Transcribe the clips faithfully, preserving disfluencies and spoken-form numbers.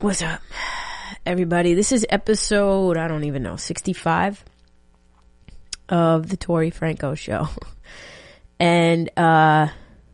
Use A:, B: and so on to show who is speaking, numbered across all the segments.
A: What's up, everybody? This is episode, I don't even know, sixty-five of the Tori Franco Show. And, uh,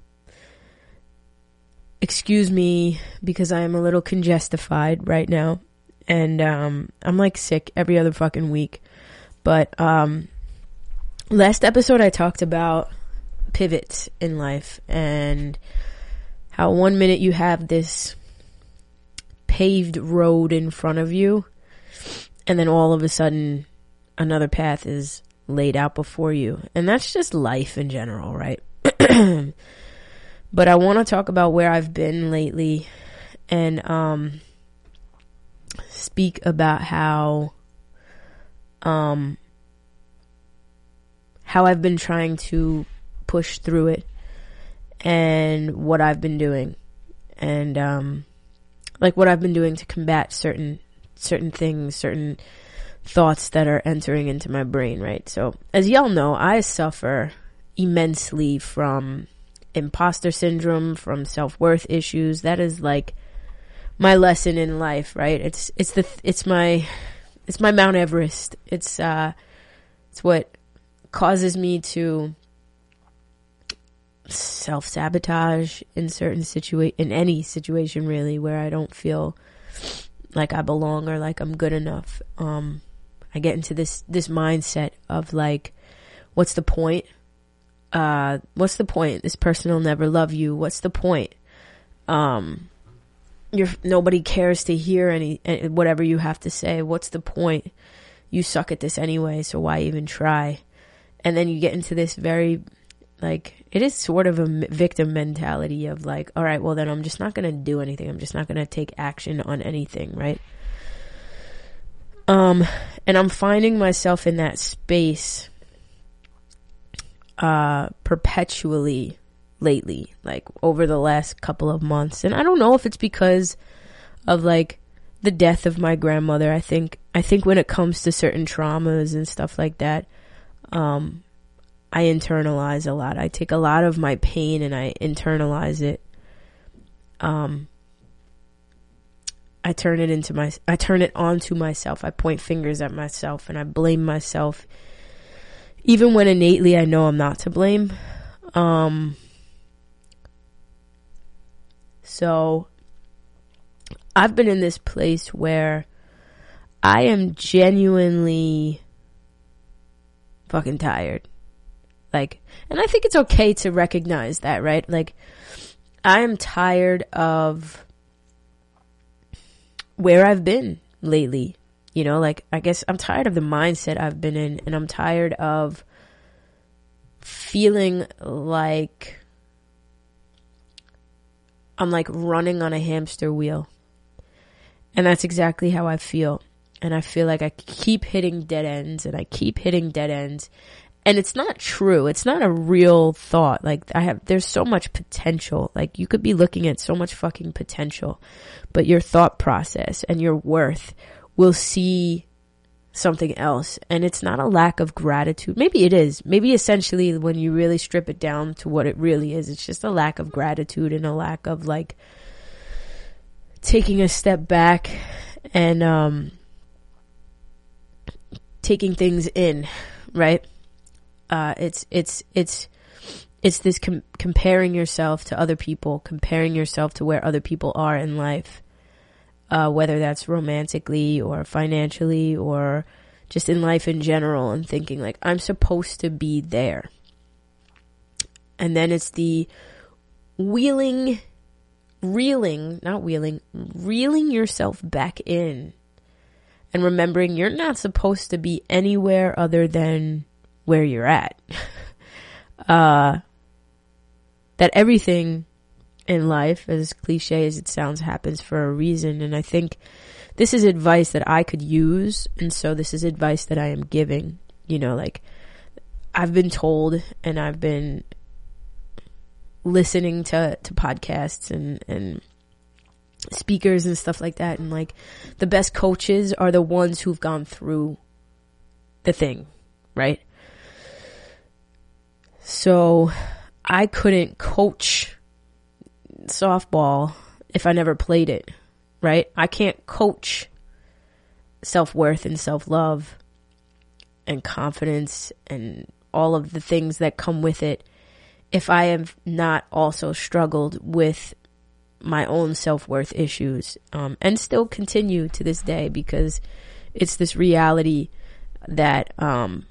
A: excuse me, because I am a little congestified right now. And, um, I'm like sick every other fucking week. But, um, last episode I talked about pivots in life and how one minute you have this paved road in front of you, and then all of a sudden another path is laid out before you. And that's just life in general, right? But I want to talk about where I've been lately and um speak about how um how I've been trying to push through it and what I've been doing, and um like what I've been doing to combat certain certain things, certain thoughts that are entering into my brain, right? So, as y'all know, I suffer immensely from imposter syndrome, from self-worth issues. That is like my lesson in life, right? It's it's the it's my it's my Mount Everest. It's uh it's what causes me to self-sabotage in certain situa- in any situation really where I don't feel like I belong or like I'm good enough. Um, I get into this, this mindset of like, what's the point? Uh, what's the point? This person will never love you. What's the point? Um, you're, nobody cares to hear any, whatever you have to say. What's the point? You suck at this anyway, so why even try? And then you get into this very, like, it is sort of a victim mentality of like, all right, well then I'm just not going to do anything. I'm just not going to take action on anything, right? Um, and I'm finding myself in that space, uh, perpetually lately, like over the last couple of months. And I don't know if it's because of like the death of my grandmother. I think, I think when it comes to certain traumas and stuff like that, um, I internalize a lot. I take a lot of my pain and I internalize it. Um, I turn it into my, I turn it onto myself. I point fingers at myself and I blame myself, even when innately I know I'm not to blame. Um, so I've been in this place where I am genuinely fucking tired. Like, and I think it's okay to recognize that, right? Like, I am tired of where I've been lately, you know, like, I guess I'm tired of the mindset I've been in, and I'm tired of feeling like I'm like running on a hamster wheel. And that's exactly how I feel. And I feel like I keep hitting dead ends and I keep hitting dead ends. And it's not true. It's not a real thought. Like, I have, there's so much potential. Like, you could be looking at so much fucking potential, but your thought process and your worth will see something else. And it's not a lack of gratitude. Maybe it is. Maybe essentially when you really strip it down to what it really is, it's just a lack of gratitude and a lack of like taking a step back and, um, taking things in, right? Uh, it's, it's, it's, it's this com- comparing yourself to other people, comparing yourself to where other people are in life, uh, whether that's romantically or financially or just in life in general, and thinking like, I'm supposed to be there. And then it's the wheeling, reeling, not wheeling, reeling yourself back in and remembering you're not supposed to be anywhere other than where you're at. uh, that everything in life, as cliche as it sounds, happens for a reason. And I think this is advice that I could use. And so this is advice that I am giving, you know, like I've been told and I've been listening to, to podcasts and, and speakers and stuff like that. And like the best coaches are the ones who've gone through the thing, right? So I couldn't coach softball if I never played it, right? I can't coach self-worth and self-love and confidence and all of the things that come with it if I have not also struggled with my own self-worth issues, um, and still continue to this day, because it's this reality that um,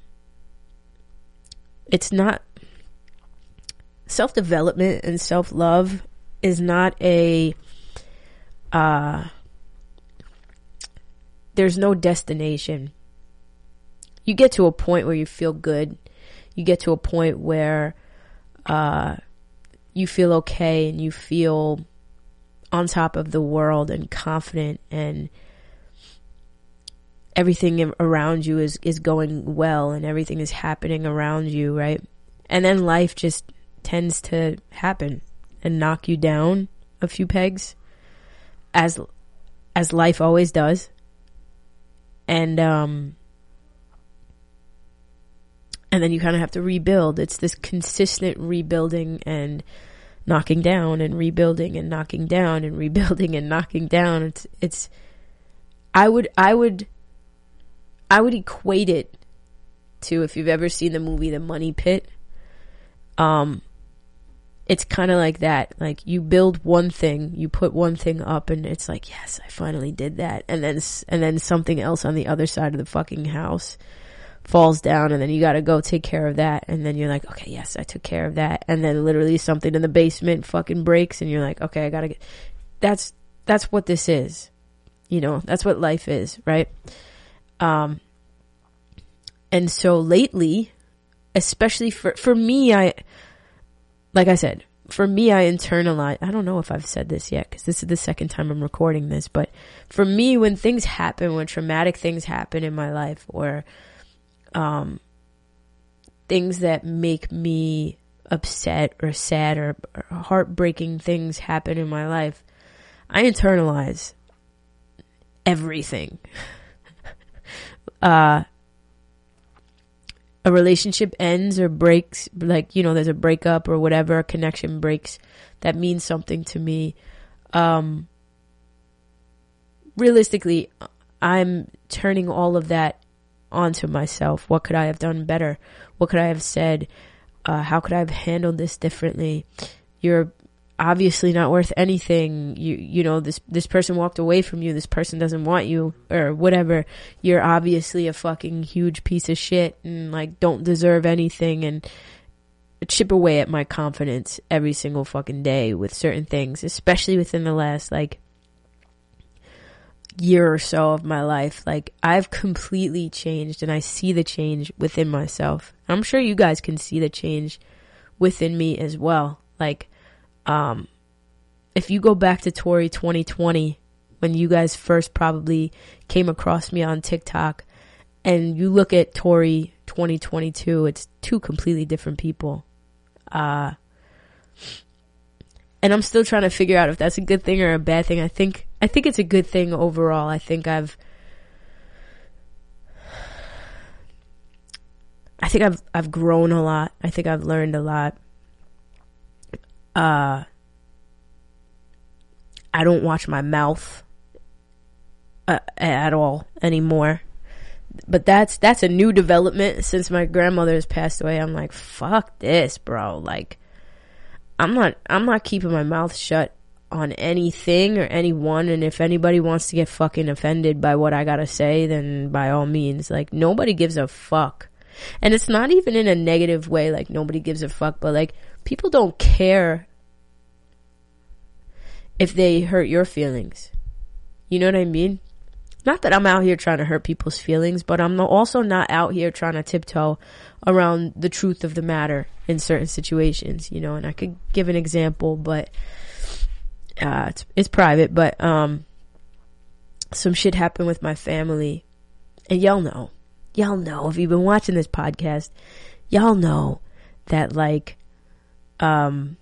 A: it's not, self-development and self-love is not a, uh, there's no destination. You get to a point where you feel good. You get to a point where uh, you feel okay and you feel on top of the world and confident, and everything around you is, is going well and everything is happening around you, right? And then life just tends to happen and knock you down a few pegs, as as life always does. And um and then you kind of have to rebuild. It's this consistent rebuilding and knocking down and rebuilding and knocking down and rebuilding and knocking down. It's, it's, I would, I would, I would equate it to, if you've ever seen the movie The Money Pit, um, it's kind of like that. Like, you build one thing, you put one thing up, and it's like, yes, I finally did that. And then, and then something else on the other side of the fucking house falls down, and then you gotta go take care of that, and then you're like, okay, yes, I took care of that, and then literally something in the basement fucking breaks, and you're like, okay, I gotta get, that's, that's what this is, you know, that's what life is, right? Um, and so lately, especially for, for me, I, like I said, for me, I internalize, I don't know if I've said this yet, because this is the second time I'm recording this, but for me, when things happen, when traumatic things happen in my life, or Um, things that make me upset or sad, or, or heartbreaking things happen in my life, I internalize everything. uh, a relationship ends or breaks, like, you know, there's a breakup or whatever, a connection breaks that means something to me. Um, realistically, I'm turning all of that onto myself. What could I have done better? What could I have said? Uh, how could I have handled this differently? You're obviously not worth anything. You, you know, this, this person walked away from you. This person doesn't want you, or whatever. You're obviously a fucking huge piece of shit and like don't deserve anything, and chip away at my confidence every single fucking day with certain things, especially within the last like year or so of my life. Like, I've completely changed, and I see the change within myself. I'm sure you guys can see the change within me as well. Like, um, if you go back to Tori twenty twenty, when you guys first probably came across me on TikTok, and you look at Tori twenty twenty-two, it's two completely different people. Uh, and I'm still trying to figure out if that's a good thing or a bad thing. I think, I think it's a good thing overall. I think I've, I think I've, I've grown a lot. I think I've learned a lot. Uh, I don't watch my mouth uh, at all anymore. But that's, that's a new development since my grandmother has passed away. I'm like, fuck this, bro. Like, I'm not, I'm not keeping my mouth shut on anything or anyone. And if anybody wants to get fucking offended by what I gotta say, then by all means. Like, nobody gives a fuck. And it's not even in a negative way, like nobody gives a fuck, but like, people don't care if they hurt your feelings. You know what I mean? Not that I'm out here trying to hurt people's feelings, but I'm also not out here trying to tiptoe around the truth of the matter in certain situations, you know. And I could give an example, but uh, it's, it's private. But um, some shit happened with my family, and y'all know, y'all know if you've been watching this podcast, y'all know that like um,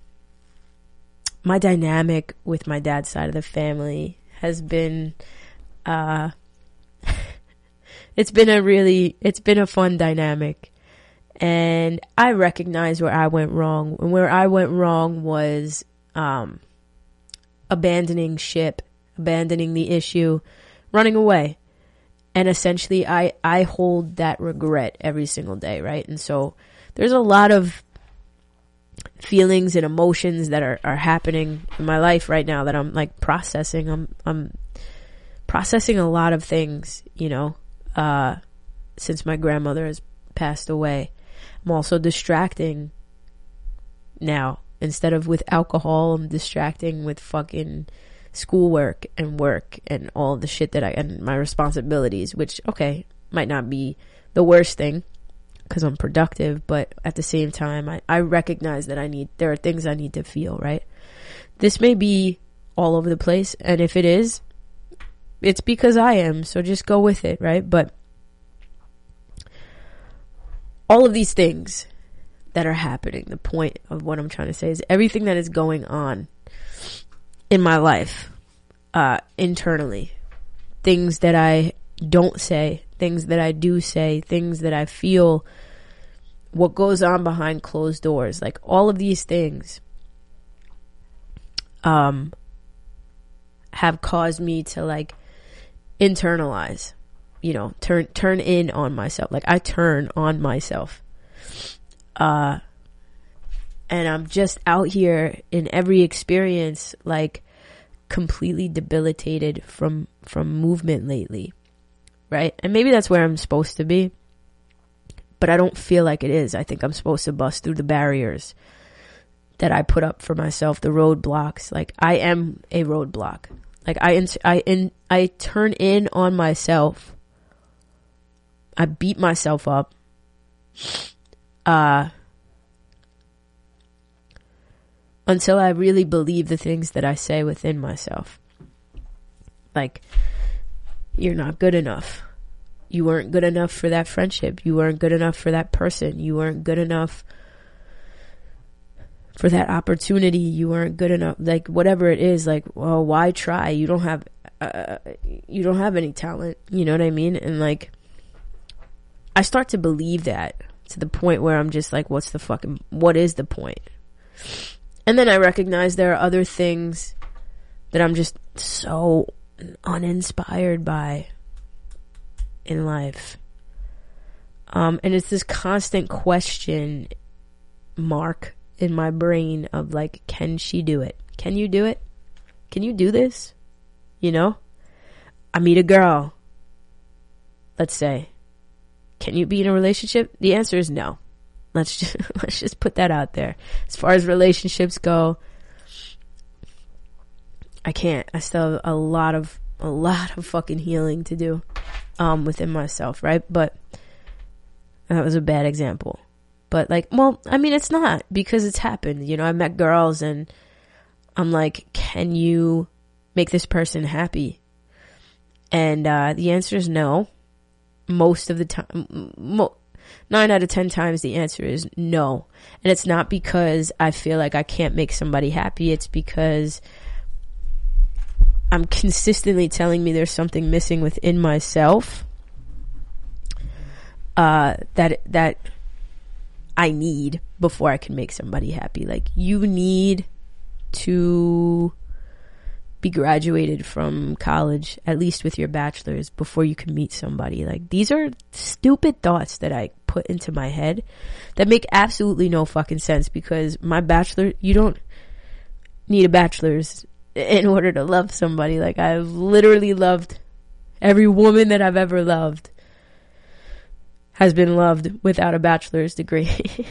A: my dynamic with my dad's side of the family has been. Uh, it's been a really, it's been a fun dynamic, and I recognize where I went wrong. And where I went wrong was, um, abandoning ship, abandoning the issue, running away. And essentially, I, I hold that regret every single day, right? And so there's a lot of feelings and emotions that are, are happening in my life right now that I'm like processing. I'm, I'm processing a lot of things, you know, uh, since my grandmother has passed away. I'm also distracting now. Instead of with alcohol, I'm distracting with fucking schoolwork and work and all the shit that I, and my responsibilities, which, okay, might not be the worst thing because I'm productive, but at the same time, I, I recognize that I need, there are things I need to feel, right? This may be all over the place, and if it is, it's because I am, so just go with it, right? But all of these things that are happening, the point of what I'm trying to say is everything that is going on in my life, uh, internally, things that I don't say, things that I do say, things that I feel, what goes on behind closed doors, like all of these things, um, have caused me to like internalize, you know, turn, turn in on myself. Like I turn on myself. Uh, and I'm just out here in every experience, like completely debilitated from, from movement lately. Right. And maybe that's where I'm supposed to be, but I don't feel like it is. I think I'm supposed to bust through the barriers that I put up for myself, the roadblocks. Like I am a roadblock. Like I, in, I, in, I turn in on myself. I beat myself up. Uh, until I really believe the things that I say within myself. Like, you're not good enough. You weren't good enough for that friendship. You weren't good enough for that person. You weren't good enough for that opportunity. You weren't good enough. Like, whatever it is, like, well, why try? You don't have, uh, you don't have any talent. You know what I mean? And like, I start to believe that to the point where I'm just like, what's the fucking, what is the point? And then I recognize there are other things that I'm just so uninspired by in life. Um, and it's this constant question mark in my brain of like, can she do it? Can you do it? Can you do this? You know? I meet a girl. Let's say. Can you be in a relationship? The answer is no. Let's just, let's just put that out there. As far as relationships go, I can't. I still have a lot of, a lot of fucking healing to do, um, within myself, right? But that was a bad example. But like, well, I mean, it's not, because it's happened. You know, I met girls and I'm like, can you make this person happy? And, uh, the answer is no. Most of the time, mo- nine out of ten times the answer is no. And it's not because I feel like I can't make somebody happy. It's because I'm consistently telling me there's something missing within myself, uh, that, that I need before I can make somebody happy. Like, you need to be graduated from college, at least with your bachelor's, before you can meet somebody. Like, these are stupid thoughts that I put into my head that make absolutely no fucking sense, because my bachelor, you don't need a bachelor's in order to love somebody. Like, I've literally loved every woman that I've ever loved has been loved without a bachelor's degree.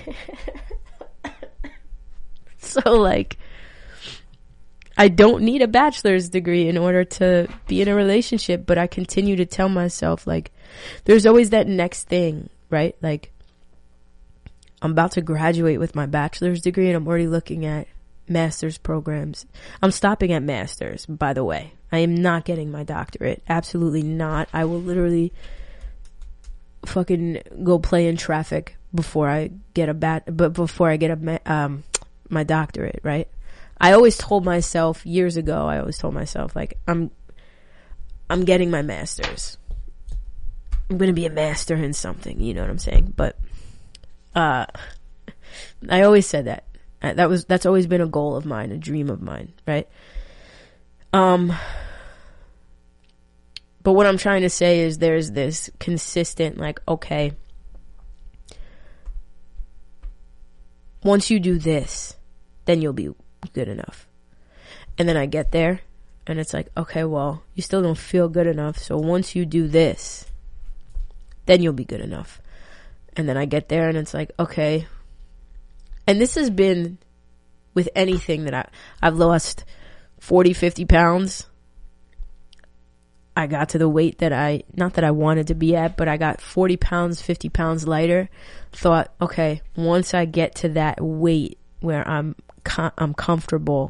A: So like, I don't need a bachelor's degree in order to be in a relationship, but I continue to tell myself, like, there's always that next thing, right? Like, I'm about to graduate with my bachelor's degree and I'm already looking at master's programs. I'm stopping at master's, by the way. I am not getting my doctorate. Absolutely not. I will literally fucking go play in traffic before I get a bat, but before I get a, um, my doctorate, right? I always told myself years ago, I always told myself, like, I'm, I'm getting my master's. I'm going to be a master in something, you know what I'm saying? But, uh, I always said that. That was, that's always been a goal of mine, a dream of mine, right? Um, But what I'm trying to say is there's this consistent, like, okay, once you do this, then you'll be good enough. And then I get there and it's like, okay, well, you still don't feel good enough. So once you do this, then you'll be good enough. And then I get there and it's like, okay. And this has been with anything that I, I've lost forty, fifty pounds. I got to the weight that I, not that I wanted to be at, but I got forty pounds, fifty pounds lighter. Thought, okay, once I get to that weight where I'm, com- I'm comfortable,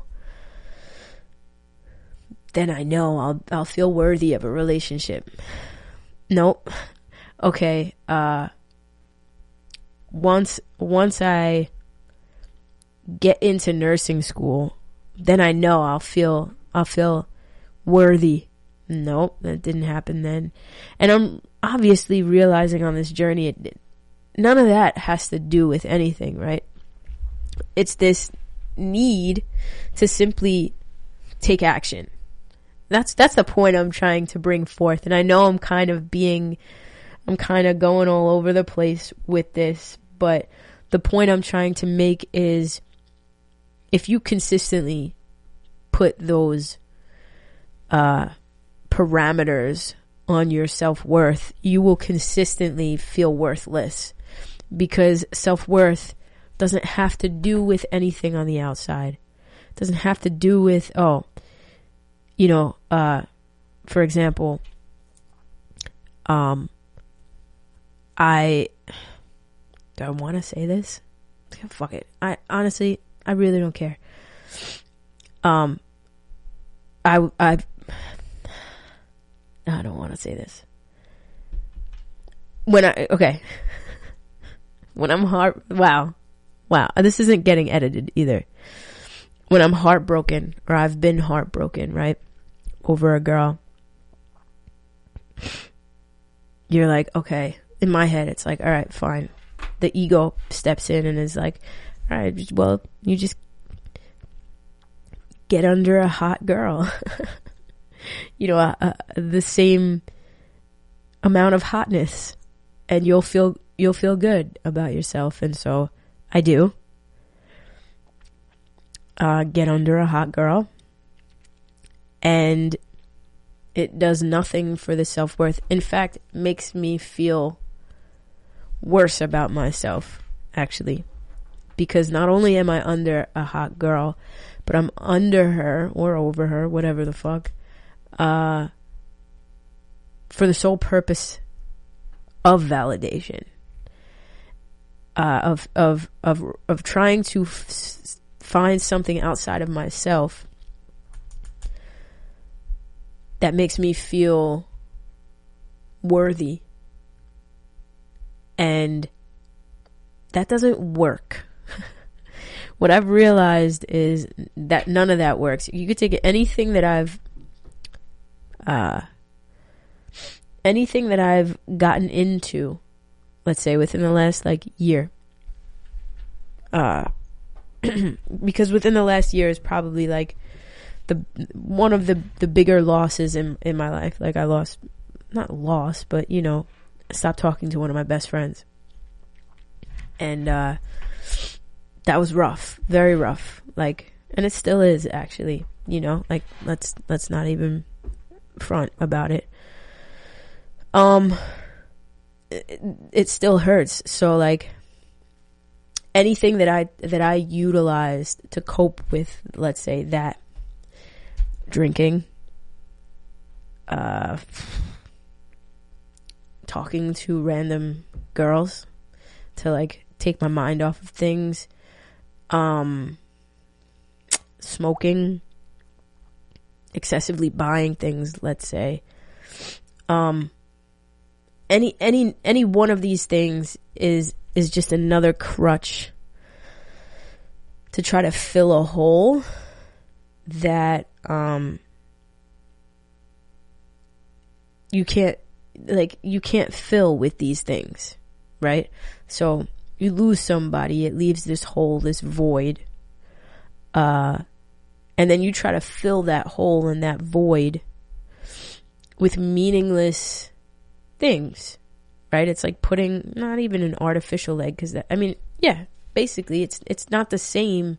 A: then I know I'll, I'll feel worthy of a relationship. Nope. Okay. Uh, once, once I get into nursing school, then I know I'll feel, I'll feel worthy. Nope, that didn't happen then. And I'm obviously realizing on this journey, it, none of that has to do with anything, right? It's this need to simply take action. That's, that's the point I'm trying to bring forth. And I know I'm kind of being, I'm kind of going all over the place with this, but the point I'm trying to make is if you consistently put those, uh, parameters on your self-worth, you will consistently feel worthless, because self-worth doesn't have to do with anything on the outside. It doesn't have to do with, oh, you know, uh, for example, um, I, do I want to say this? Fuck it. I honestly, I really don't care. Um, I, I've, I don't want to say this. When I, okay. When I'm heart, wow. Wow. This isn't getting edited either. When I'm heartbroken, or I've been heartbroken, right? Over a girl. You're like, okay. In my head, it's like, all right, fine. The ego steps in and is like, all right, well, you just get under a hot girl. You know, uh, uh, the same amount of hotness, and you'll feel, you'll feel good about yourself. And so I do, uh, get under a hot girl, and it does nothing for the self-worth. In fact, makes me feel worse about myself, actually, because not only am I under a hot girl, but I'm under her or over her, whatever the fuck, uh, for the sole purpose of validation, uh, of, of, of, of trying to f- find something outside of myself that makes me feel worthy. And that doesn't work. What I've realized is that none of that works. You could take anything that I've Uh, anything that I've gotten into, let's say within the last like year, uh, because within the last year is probably like the, one of the, the bigger losses in, in my life. Like I lost, not lost, but you know, I stopped talking to one of my best friends, and, uh, that was rough, very rough. Like, and it still is actually, you know, like let's, let's not even front about it. Um, it, it still hurts. So like anything that I, that I utilized to cope with, let's say that drinking, uh, talking to random girls to like take my mind off of things, um, smoking, excessively buying things, let's say, um, any, any, any one of these things is, is just another crutch to try to fill a hole that, um, you can't, like, you can't fill with these things, right? So you lose somebody, it leaves this hole, this void, uh, and then you try to fill that hole and that void with meaningless things, right? It's like putting not even an artificial leg, because that, I mean, yeah, basically it's it's not the same.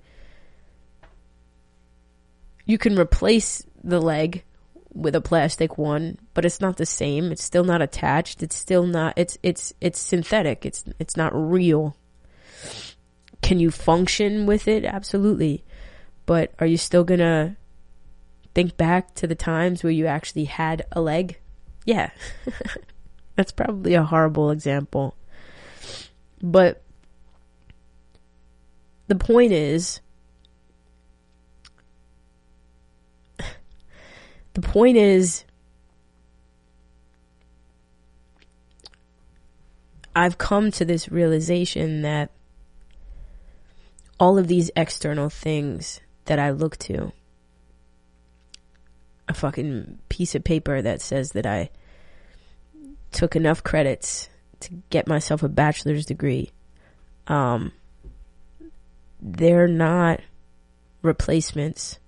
A: You can replace the leg with a plastic one, but it's not the same. It's still not attached. It's still not, it's, it's, it's synthetic. It's, it's not real. Can you function with it? Absolutely. But are you still gonna think back to the times where you actually had a leg? Yeah. That's probably a horrible example. But the point is, The point is, I've come to this realization that all of these external things that I look to, a fucking piece of paper that says that I took enough credits to get myself a bachelor's degree, um, they're not replacements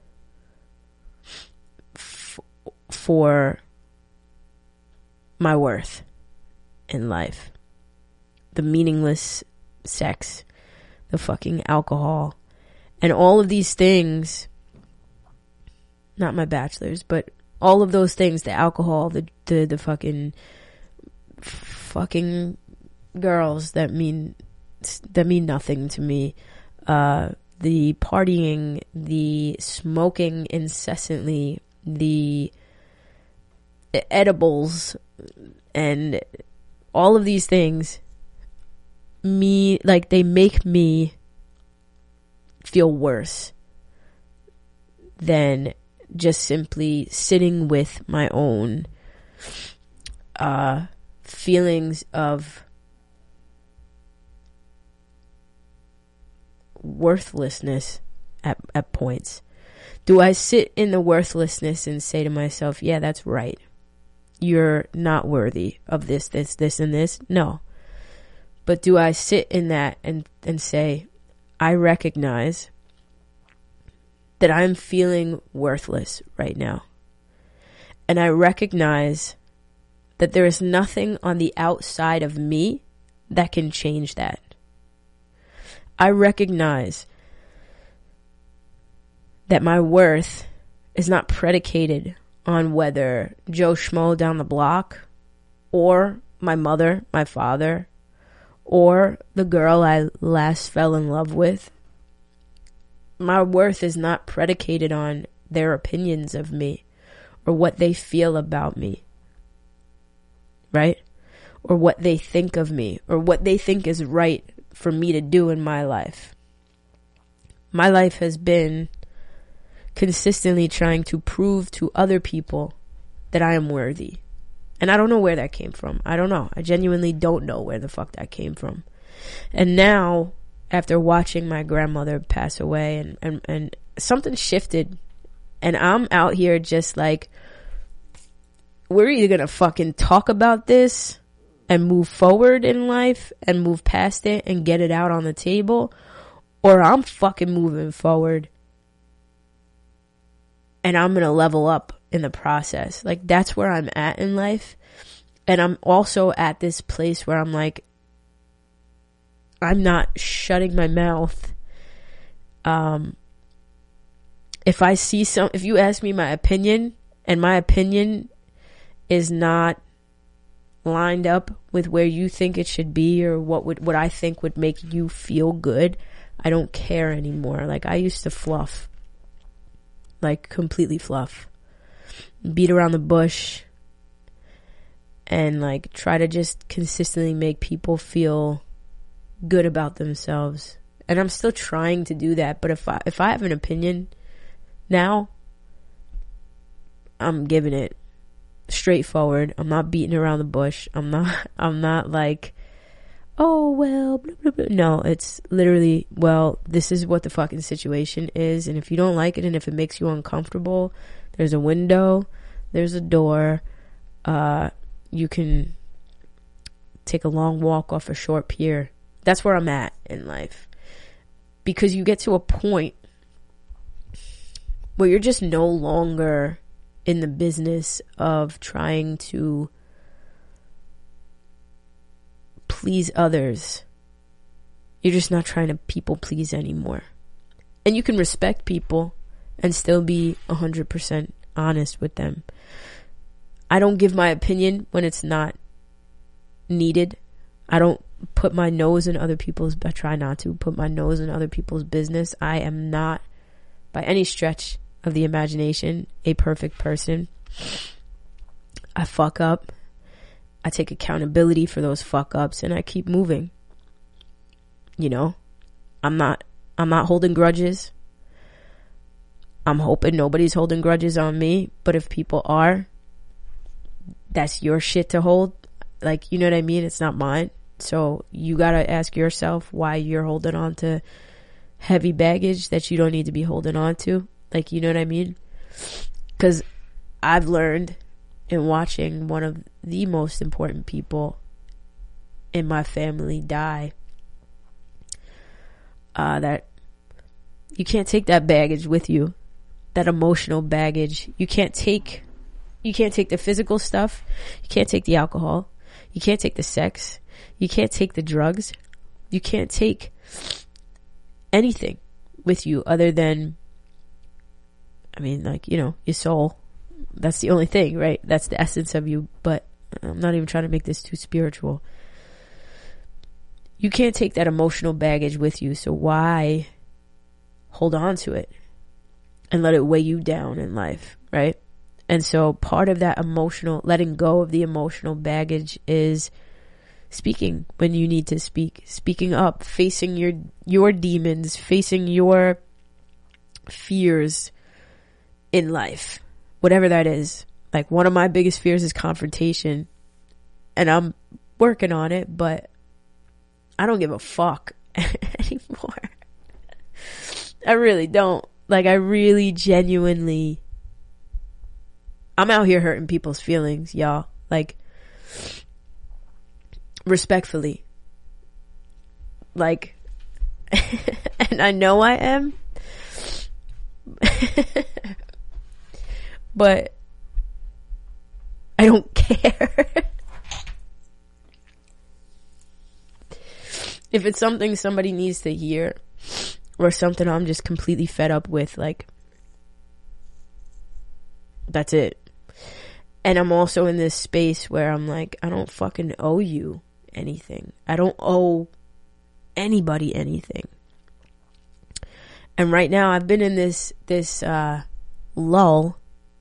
A: for my worth in life. The meaningless sex, the fucking alcohol, and all of these things, not my bachelor's, but all of those things, the alcohol, the the, the fucking fucking girls that mean that mean nothing to me, uh the partying, the smoking incessantly, the edibles, and all of these things, me, like, they make me feel worse than just simply sitting with my own uh feelings of worthlessness at at points. Do I sit in the worthlessness and say to myself, yeah, that's right, you're not worthy of this, this, this, and this? No. But do I sit in that and, and say, I recognize that I'm feeling worthless right now. And I recognize that there is nothing on the outside of me that can change that. I recognize that my worth is not predicated on whether Joe Schmo down the block, or my mother, my father, or the girl I last fell in love with. My worth is not predicated on their opinions of me or what they feel about me, right? Or what they think of me or what they think is right for me to do in my life. My life has been consistently trying to prove to other people that I am worthy. And I don't know where that came from. I don't know. I genuinely don't know where the fuck that came from. And now, after watching my grandmother pass away, and, and, and something shifted, and I'm out here just like, we're either gonna fucking talk about this and move forward in life and move past it and get it out on the table, or I'm fucking moving forward and I'm gonna level up in the process. Like, that's where I'm at in life. And I'm also at this place where I'm like, I'm not shutting my mouth. Um, if I see some, if you ask me my opinion, and my opinion is not lined up with where you think it should be, or what would, what I think would make you feel good, I don't care anymore. Like, I used to fluff. Like, completely fluff. Beat around the bush. And, like, try to just consistently make people feel good about themselves. And I'm still trying to do that. But if I, if I have an opinion now, I'm giving it straightforward. I'm not beating around the bush. I'm not, I'm not like, oh, well, blah, blah, blah. No, it's literally, well, this is what the fucking situation is. And if you don't like it, and if it makes you uncomfortable, there's a window, there's a door, uh, you can take a long walk off a short pier. That's where I'm at in life. Because you get to a point where you're just no longer in the business of trying to please others. You're just not trying to people please anymore. And you can respect people and still be one hundred percent honest with them. I don't give my opinion when it's not needed. I don't put my nose in other people's, I try not to put my nose in other people's business. I am not, by any stretch of the imagination, a perfect person. I fuck up. I take accountability for those fuck ups and I keep moving. You know, I'm not, I'm not holding grudges. I'm hoping nobody's holding grudges on me, but if people are, that's your shit to hold. Like, you know what I mean? It's not mine. So you gotta ask yourself why you're holding on to heavy baggage that you don't need to be holding on to. Like, you know what I mean? Because I've learned in watching one of the most important people in my family die, uh, that you can't take that baggage with you, that emotional baggage. You can't take, you can't take the physical stuff. You can't take the alcohol. You can't take the sex. You can't take the drugs. You can't take anything with you other than, I mean, like, you know, your soul. That's the only thing, right? That's the essence of you. But I'm not even trying to make this too spiritual. You can't take that emotional baggage with you. So why hold on to it and let it weigh you down in life, right? And so part of that emotional, letting go of the emotional baggage is speaking when you need to speak, speaking up, facing your, your demons, facing your fears in life, whatever that is. Like, one of my biggest fears is confrontation, and I'm working on it, but I don't give a fuck anymore. I really don't. Like, I really genuinely, I'm out here hurting people's feelings, y'all. Like, respectfully. Like, and I know I am. But I don't care. If it's something somebody needs to hear, or something I'm just completely fed up with, like, that's it. And I'm also in this space where I'm like, I don't fucking owe you anything. I don't owe anybody anything. And right now I've been in this, this, uh, lull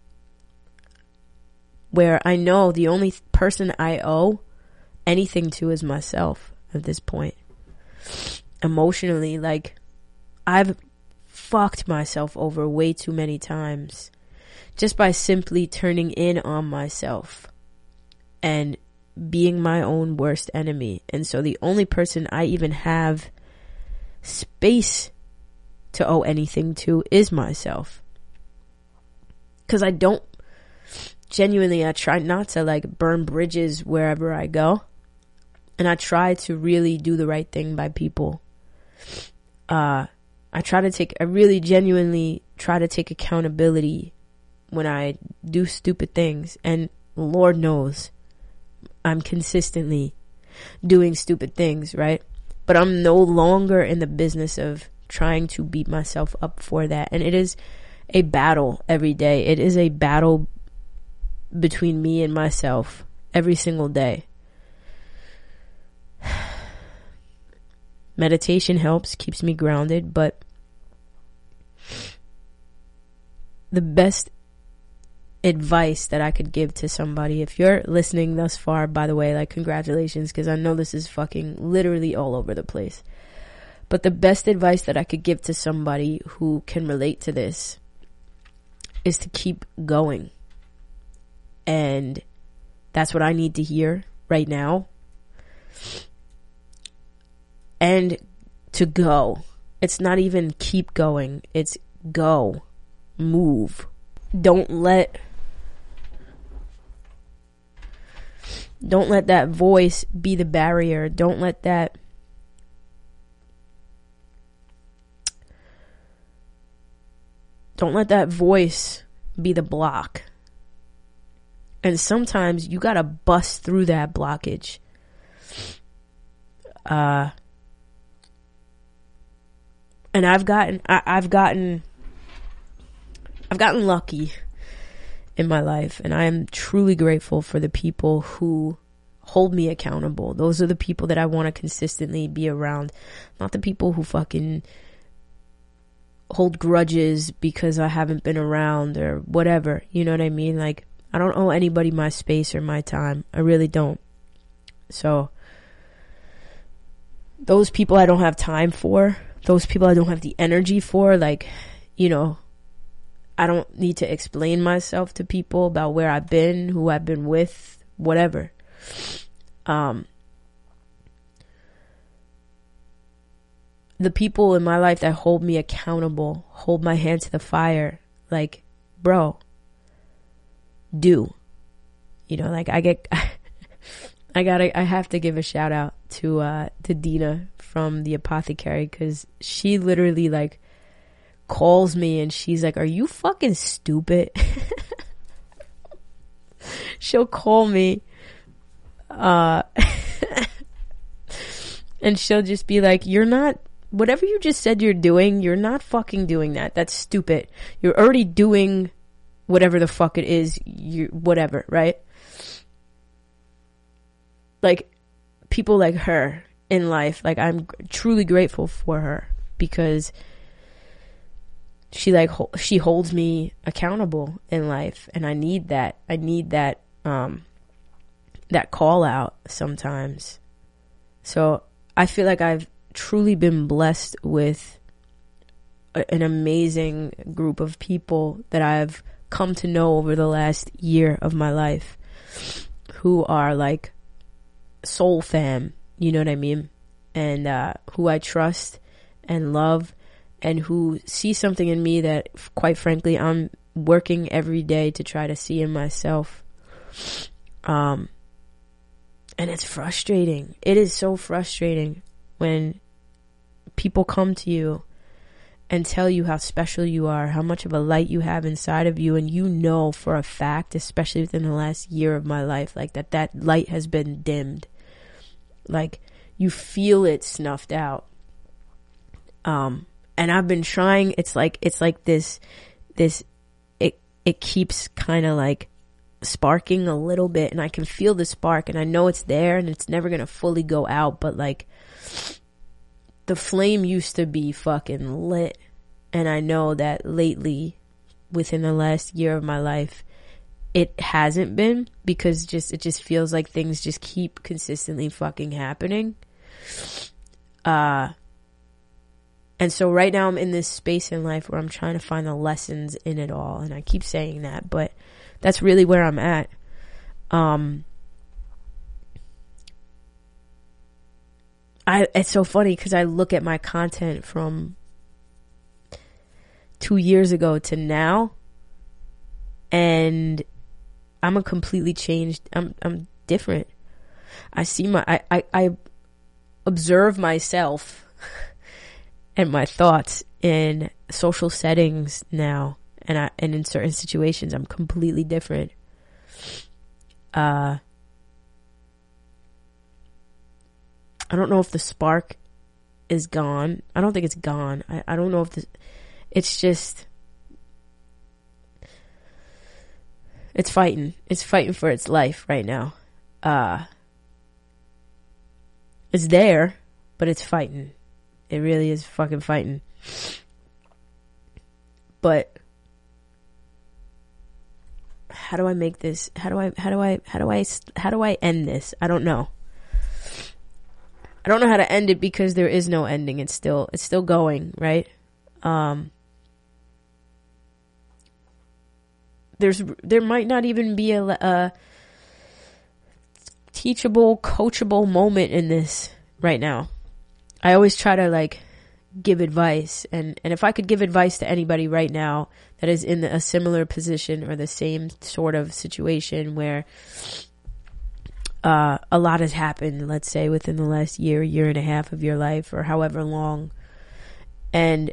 A: where I know the only person I owe anything to is myself at this point. Emotionally, like, I've fucked myself over way too many times just by simply turning in on myself and being my own worst enemy. And so the only person I even have space to owe anything to is myself. Because I don't, genuinely, I try not to, like, burn bridges wherever I go. And I try to really do the right thing by people. Uh, I try to take, I really genuinely try to take accountability when I do stupid things. And Lord knows I'm consistently doing stupid things, right? But I'm no longer in the business of trying to beat myself up for that. And it is a battle every day. It is a battle between me and myself every single day. Meditation helps, keeps me grounded, but the best advice that I could give to somebody, if you're listening thus far, by the way, like, congratulations, because I know this is fucking literally all over the place. But the best advice that I could give to somebody who can relate to this is to keep going. And that's what I need to hear right now. And to go. It's not even keep going. It's go. Move. Don't let don't let that voice be the barrier. Don't let that don't let that voice be the block. And sometimes you gotta bust through that blockage. Uh, and I've gotten, I, I've gotten, I've gotten lucky in my life, and I am truly grateful for the people who hold me accountable. Those are the people that I want to consistently be around, not the people who fucking hold grudges because I haven't been around or whatever. You know what I mean? Like, I don't owe anybody my space or my time. I really don't. So those people I don't have time for, those people I don't have the energy for, like, you know, I don't need to explain myself to people about where I've been, who I've been with, whatever. Um, the people in my life that hold me accountable, hold my hand to the fire, like, bro, do, you know, like I get, I gotta, I have to give a shout out to, uh, to Dina from The Apothecary, cause she literally like calls me and she's like, are you fucking stupid? She'll call me, uh, and she'll just be like, you're not, whatever you just said you're doing, you're not fucking doing that. That's stupid. You're already doing whatever the fuck it is, you, whatever, right? Like, people like her in life, like, I'm truly grateful for her because she, like, ho- she holds me accountable in life, and I need that. I need that, um, that call out sometimes. So I feel like I've truly been blessed with a, an amazing group of people that I've come to know over the last year of my life who are like soul fam, you know what I mean? And uh, who I trust and love, and who see something in me that, quite frankly, I'm working every day to try to see in myself. Um, and it's frustrating. It is so frustrating when people come to you and tell you how special you are, how much of a light you have inside of you, and you know for a fact, especially within the last year of my life, like that that light has been dimmed. Like, you feel it snuffed out. Um, and I've been trying, it's like, it's like this, this, it, it keeps kind of like sparking a little bit, and I can feel the spark, and I know it's there, and it's never gonna fully go out, but like, the flame used to be fucking lit, and I know that lately, within the last year of my life, it hasn't been, because just it just feels like things just keep consistently fucking happening. Uh, and so right now I'm in this space in life where I'm trying to find the lessons in it all, and I keep saying that, but that's really where I'm at. Um, I, it's so funny because I look at my content from two years ago to now, and I'm a completely changed, I'm, I'm different. I see my, I, I, I observe myself and my thoughts in social settings now, and I, and in certain situations, I'm completely different. Uh, I don't know if the spark is gone. I don't think it's gone. I, I don't know if the, it's just, it's fighting. It's fighting for its life right now. Uh, it's there, but it's fighting. It really is fucking fighting. But how do I make this? How do I, how do I, how do I, how do I end this? I don't know. I don't know how to end it because there is no ending. It's still, it's still going, right? Um, there's, there might not even be a, a teachable, coachable moment in this right now. I always try to like give advice, and, and if I could give advice to anybody right now that is in a similar position or the same sort of situation where Uh, a lot has happened, let's say, within the last year, year and a half of your life, or however long. And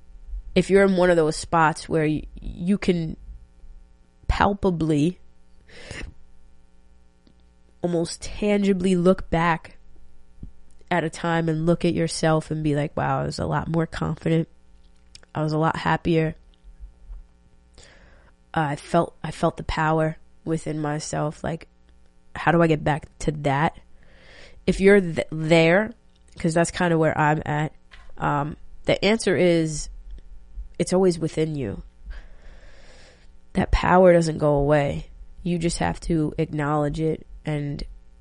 A: if you're in one of those spots where you, you can palpably almost tangibly look back at a time and look at yourself and be like, wow, I was a lot more confident. I was a lot happier. Uh, I felt, I felt the power within myself. Like, how do I get back to that? If you're th- there, because that's kind of where I'm at, um, the answer is it's always within you. That power doesn't go away. You just have to acknowledge it and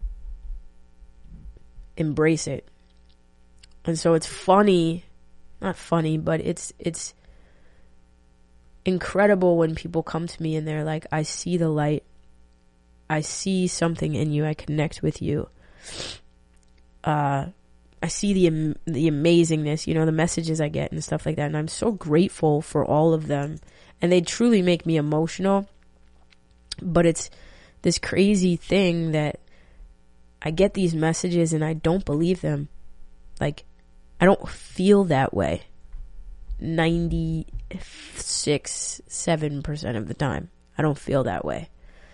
A: embrace it. And so it's funny, not funny, but it's, it's incredible when people come to me and they're like, I see the light. I see something in you. I connect with you. Uh, I see the, the amazingness, you know, the messages I get and stuff like that. And I'm so grateful for all of them. And they truly make me emotional. But it's this crazy thing that I get these messages and I don't believe them. Like, I don't feel that way ninety-six, seven percent of the time. I don't feel that way.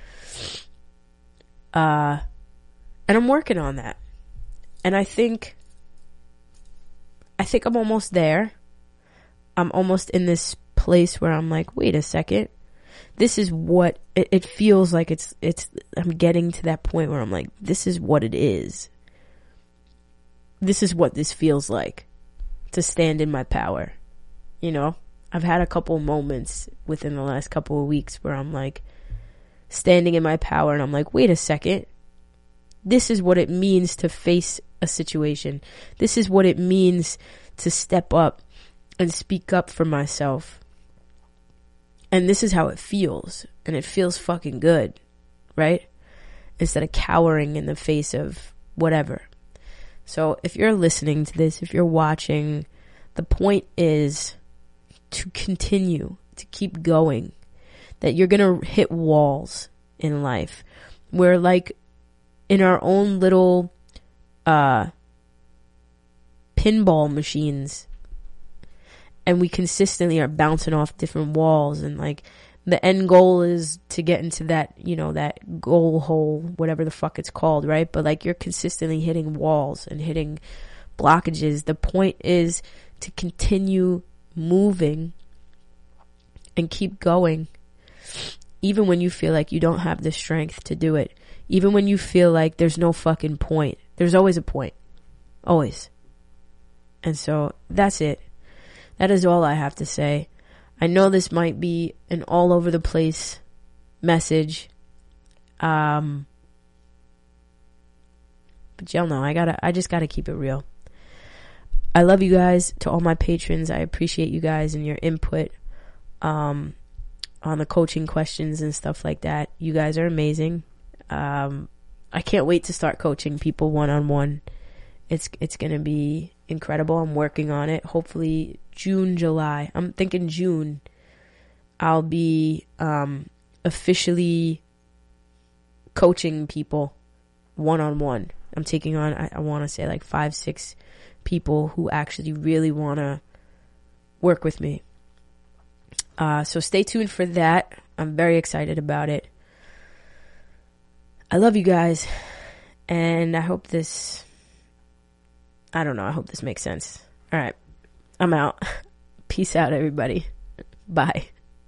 A: Uh, and I'm working on that. And I think, I think I'm almost there. I'm almost in this place where I'm like, wait a second. This is what it, it feels like. It's, it's, I'm getting to that point where I'm like, this is what it is. This is what this feels like to stand in my power. You know, I've had a couple moments within the last couple of weeks where I'm like standing in my power and I'm like, wait a second. This is what it means to face a situation. This is what it means to step up and speak up for myself. And this is how it feels. And it feels fucking good, right? Instead of cowering in the face of whatever. So if you're listening to this, if you're watching, the point is to continue, to keep going. That you're going to hit walls in life. Where like in our own little uh, pinball machines, and we consistently are bouncing off different walls, and like the end goal is to get into that, you know, that goal hole, whatever the fuck it's called, right? But like you're consistently hitting walls and hitting blockages. The point is to continue moving and keep going, even when you feel like you don't have the strength to do it, even when you feel like there's no fucking point. There's always a point. Always. And so that's it. That is all I have to say. I know this might be an all over the place message. Um, but y'all know I gotta, I just gotta keep it real. I love you guys. To all my patrons, I appreciate you guys and your input, um, on the coaching questions and stuff like that. You guys are amazing. Um, I can't wait to start coaching people one on one. It's, it's gonna be incredible. I'm working on it. Hopefully June, July. I'm thinking June. I'll be um, officially coaching people one on one. I'm taking on, I, I want to say like five, six people who actually really want to work with me. Uh, so stay tuned for that. I'm very excited about it. I love you guys. And I hope this, I don't know, I hope this makes sense. All right. I'm out. Peace out, everybody. Bye.